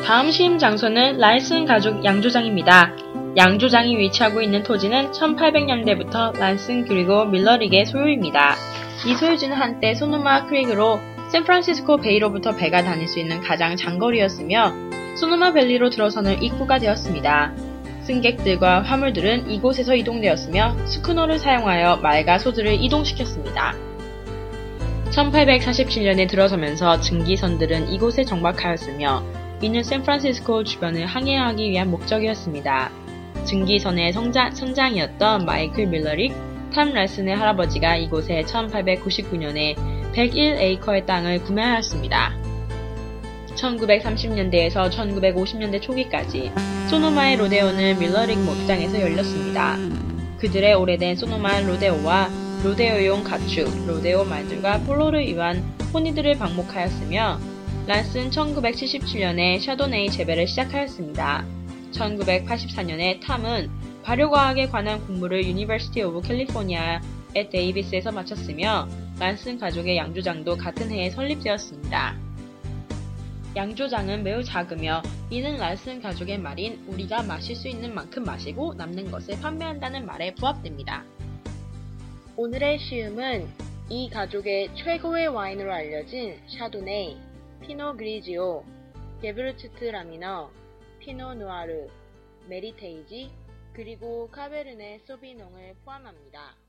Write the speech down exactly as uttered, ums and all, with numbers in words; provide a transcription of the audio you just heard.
다음 시임 장소는 란슨 가족 양조장입니다. 양조장이 위치하고 있는 토지는 천팔백 년대부터 란슨 그리고 밀러릭의 소유입니다. 이 소유지는 한때 소노마 크릭으로 샌프란시스코 베이로부터 배가 다닐 수 있는 가장 장거리였으며 소노마 밸리로 들어서는 입구가 되었습니다. 승객들과 화물들은 이곳에서 이동되었으며 스쿠너를 사용하여 말과 소들을 이동시켰습니다. 천팔백사십칠 년에 들어서면서 증기선들은 이곳에 정박하였으며 이는 샌프란시스코 주변을 항해하기 위한 목적이었습니다. 증기선의 성자, 선장이었던 마이클 밀러릭, 탐 란슨의 할아버지가 이곳에 천팔백구십구 년에 백일 에이커의 땅을 구매하였습니다. 천구백삼십 년대에서 천구백오십 년대 초기까지 소노마의 로데오는 밀러릭 목장에서 열렸습니다. 그들의 오래된 소노마 로데오와 로데오용 가축, 로데오 말들과 폴로를 위한 포니들을 방목하였으며 란슨 천구백칠십칠 년에 샤도네이 재배를 시작하였습니다. 천구백팔십사 년에 탐은 발효과학에 관한 공부를 유니버시티 오브 캘리포니아의 데이비스에서 마쳤으며 란슨 가족의 양조장도 같은 해에 설립되었습니다. 양조장은 매우 작으며 이는 란슨 가족의 말인 우리가 마실 수 있는 만큼 마시고 남는 것을 판매한다는 말에 부합됩니다. 오늘의 시음은 이 가족의 최고의 와인으로 알려진 샤도네이, 피노 그리지오, 게브르츠트 라미너, 피노 누아르, 메리테이지, 그리고 카베르네 소비농을 포함합니다.